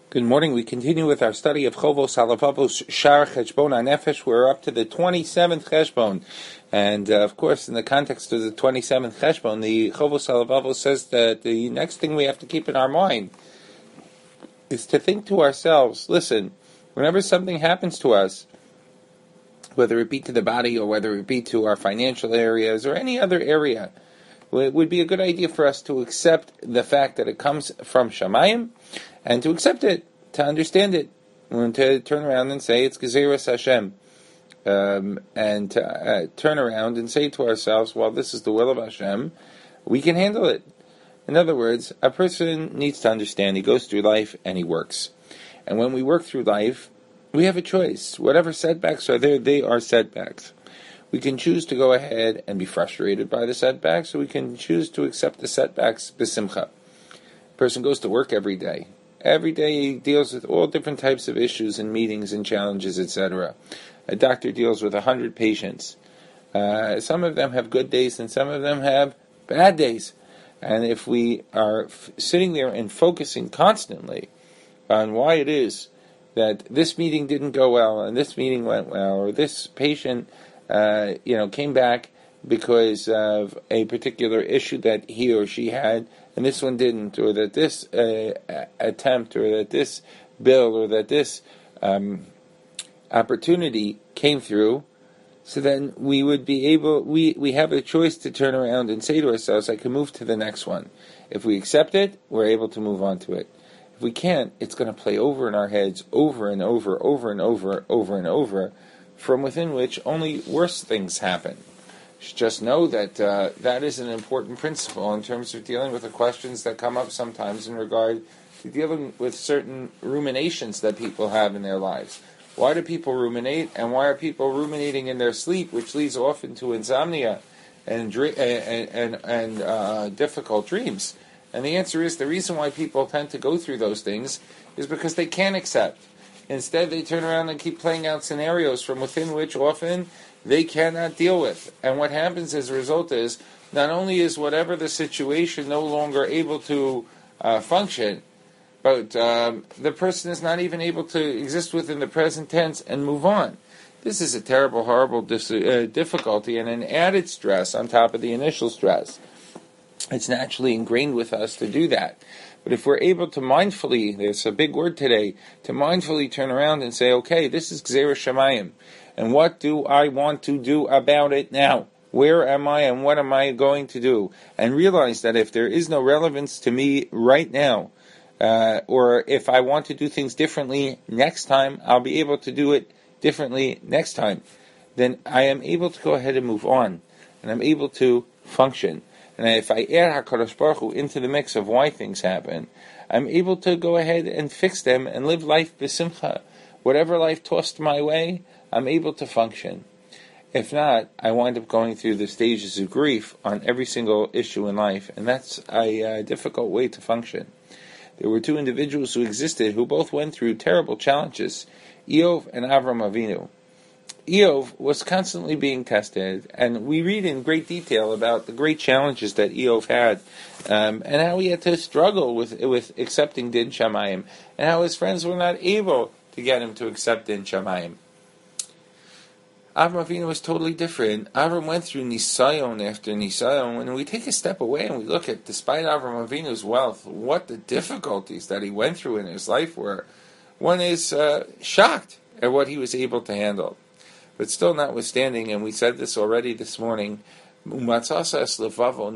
Good morning. We continue with our study of Chovos Halavavos Shar Cheshbon HaNefesh. We're up to the 27th Cheshbon. And, of course, in the context of the 27th Cheshbon, the Chovos Halavavos says that the next thing we have to keep in our mind is to think to ourselves, listen, whenever something happens to us, whether it be to the body or whether it be to our financial areas or any other area, it would be a good idea for us to accept the fact that it comes from Shamayim, and to accept it, to understand it, and to turn around and say it's Gezeras Hashem, and to turn around and say to ourselves, well, this is the will of Hashem, we can handle it. In other words, a person needs to understand he goes through life and he works. And when we work through life, we have a choice. Whatever setbacks are there, they are setbacks. We can choose to go ahead and be frustrated by the setbacks, or we can choose to accept the setbacks b'simcha. A person goes to work every day. Every day he deals with all different types of issues and meetings and challenges, etc. A doctor deals with 100 patients. Some of them have good days and some of them have bad days. And if we are sitting there and focusing constantly on why it is that this meeting didn't go well and this meeting went well, or this patient came back because of a particular issue that he or she had, and this one didn't, or that this attempt, or that this bill, or that this opportunity came through, so then we would be able, we have a choice to turn around and say to ourselves, I can move to the next one. If we accept it, we're able to move on to it. If we can't, it's going to play over in our heads, over and over, over and over, over and over, from within which only worse things happen. You should just know that that is an important principle in terms of dealing with the questions that come up sometimes in regard to dealing with certain ruminations that people have in their lives. Why do people ruminate, and why are people ruminating in their sleep, which leads often to insomnia and difficult dreams? And the answer is the reason why people tend to go through those things is because they can't accept. Instead, they turn around and keep playing out scenarios from within which often they cannot deal with. And what happens as a result is, not only is whatever the situation no longer able to function, but the person is not even able to exist within the present tense and move on. This is a terrible, horrible difficulty and an added stress on top of the initial stress. It's naturally ingrained with us to do that. But if we're able to mindfully, there's a big word today, to mindfully turn around and say, okay, this is Gezeras Shamayim, and what do I want to do about it now? Where am I and what am I going to do? And realize that if there is no relevance to me right now, or if I want to do things differently next time, I'll be able to do it differently next time. Then I am able to go ahead and move on, and I'm able to function. And if I add HaKadosh Baruch Hu into the mix of why things happen, I'm able to go ahead and fix them and live life b'simcha. Whatever life tossed my way, I'm able to function. If not, I wind up going through the stages of grief on every single issue in life, and that's a difficult way to function. There were two individuals who existed who both went through terrible challenges, Eov and Avram Avinu. Eov was constantly being tested, and we read in great detail about the great challenges that Eov had, and how he had to struggle with accepting Din Shamayim, and how his friends were not able to get him to accept Din Shamayim. Avram Avinu was totally different. Avram went through Nisayon after Nisayon. When we take a step away and we look at, despite Avram Avinu's wealth, what the difficulties that he went through in his life were, one is shocked at what he was able to handle. But still, notwithstanding, and we said this already this morning, Avram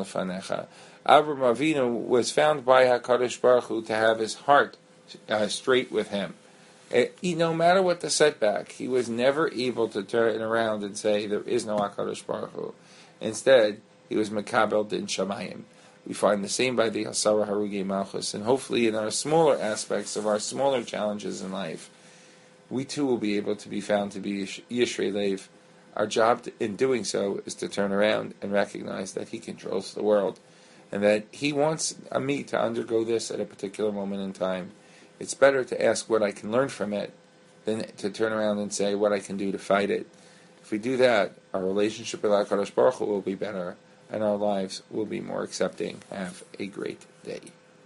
Avinu was found by HaKadosh Baruch Hu to have his heart straight with him. No matter what the setback, he was never able to turn around and say there is no HaKadosh Baruch Hu. Instead, he was Mekabel Din Shamayim. We find the same by the Asara Harugei Malchus, and hopefully in our smaller aspects of our smaller challenges in life, we too will be able to be found to be Yishrei Lev. Our job in doing so is to turn around and recognize that He controls the world, and that He wants me to undergo this at a particular moment in time. It's better to ask what I can learn from it than to turn around and say what I can do to fight it. If we do that, our relationship with HaKadosh Baruch Hu will be better, and our lives will be more accepting. Have a great day.